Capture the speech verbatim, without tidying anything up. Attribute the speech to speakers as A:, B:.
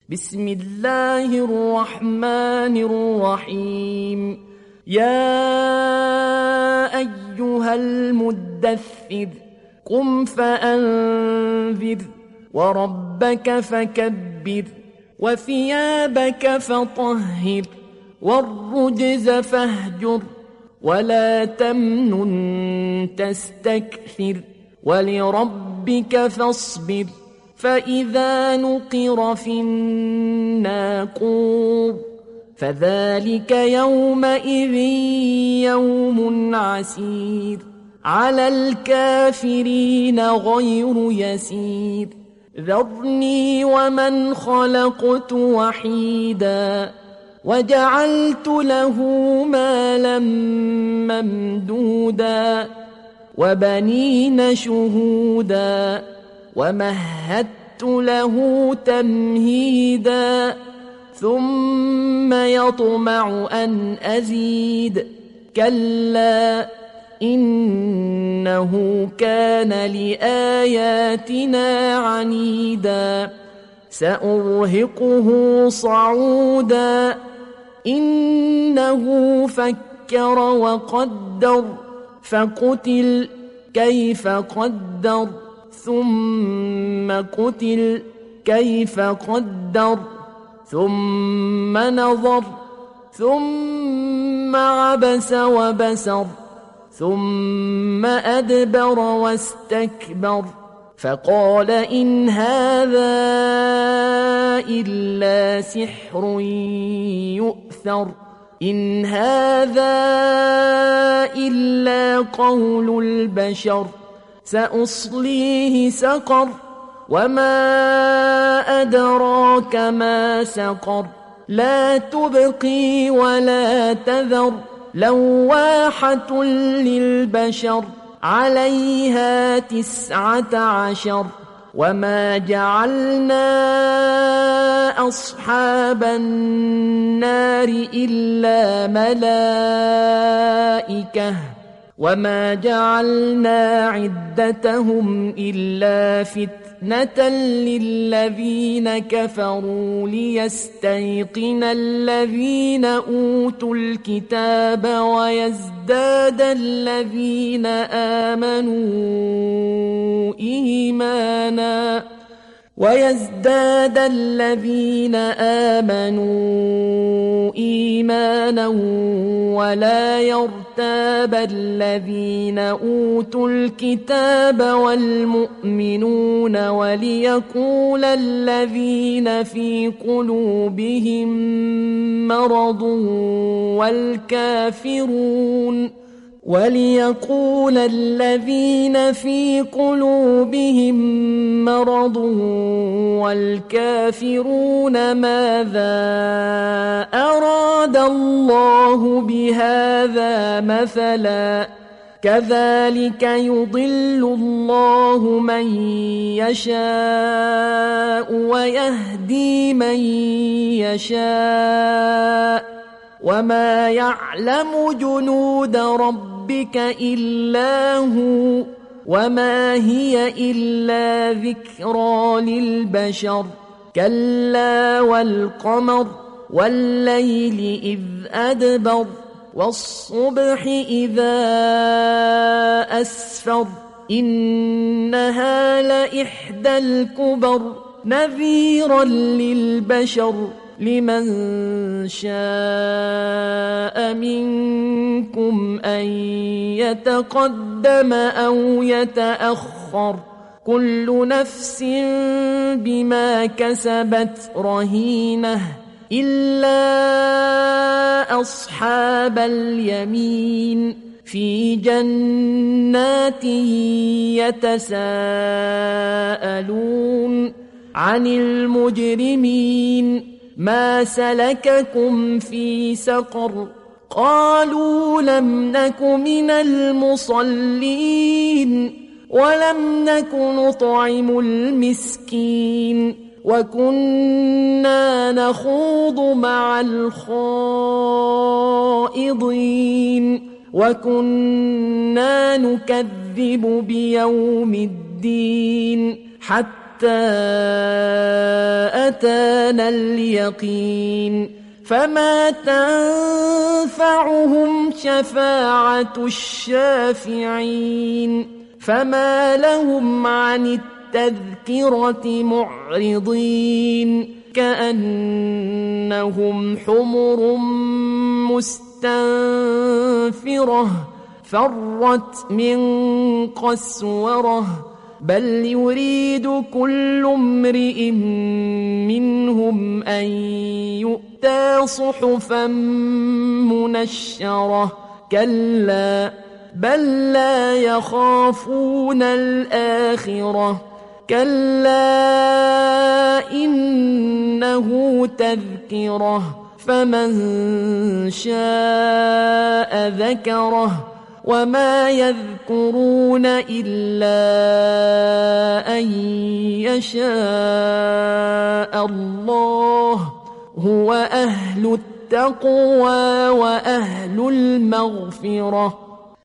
A: بسم الله الرحمن الرحيم. يا أيها المدثر قم فأنذر وربك فكبر وثيابك فطهر والرجز فاهجر ولا تمنن تستكثر ولربك فاصبر فإذا نقر في الناقور فذلك يومئذ يوم عسير على الكافرين غير يسير. ذرني ومن خلقت وحيدا وجعلت له مالا ممدودا وبنين شهودا ومهدت له تمهيدا ثم يطمع أن أزيد كلا إنه كان لآياتنا عنيدا سأرهقه صعودا إنه فكر وقدر فقتل كيف قدر ثم قتل كيف قدر ثم نظر ثم عبس وبسر ثم أدبر واستكبر فقال إن هذا إلا سحر يؤثر إن هذا إلا قول البشر سأصليه سقر وما أدراك ما سقر لا تبقي ولا تذر لواحة للبشر عليها تسعة عشر وما جعلنا أصحاب النار إلا ملائكة وما جعلنا عدتهم إلا فتنة للذين كفروا ليستيقن الذين أوتوا الكتاب ويزداد الذين آمنوا إيمانا ويزداد الذين آمنوا إيمانا ولا يرتاب الذين أوتوا الكتاب والمؤمنون وليقول الذين في قلوبهم مرض والكافرون وليقول الذين في قلوبهم مرض والكافرون ماذا أراد الله بهذا مثلا كذلك يضل الله من يشاء ويهدي من يشاء وما يعلم جنود ربك إلا هو وما هي إلا ذكرى للبشر كلا والقمر والليل إذ أدبر والصبح إذا أسفر إنها لإحدى الكبر نذيرا للبشر لمن شاء منكم أن يتقدم أو يتأخر كل نفس بما كسبت رهينة إلا أصحاب اليمين في جنات يتساءلون عن المجرمين ما سلككم في سقر قالوا لم نك من المصلين ولم نك نطعم المسكين وكنا نخوض مع الخائضين وكنا نكذب بيوم الدين حتى حتى أتانا اليقين فما تنفعهم شفاعة الشافعين فما لهم عن التذكرة معرضين كأنهم حمر مستنفرة فرت من قسورة بل يريد كل امرئ منهم أن يؤتى صحفا منشرة كلا بل لا يخافون الآخرة كلا إنه تذكرة فمن شاء ذكره وما يذكرون إلا أن يشاء الله هو أهل التقوى وأهل المغفرة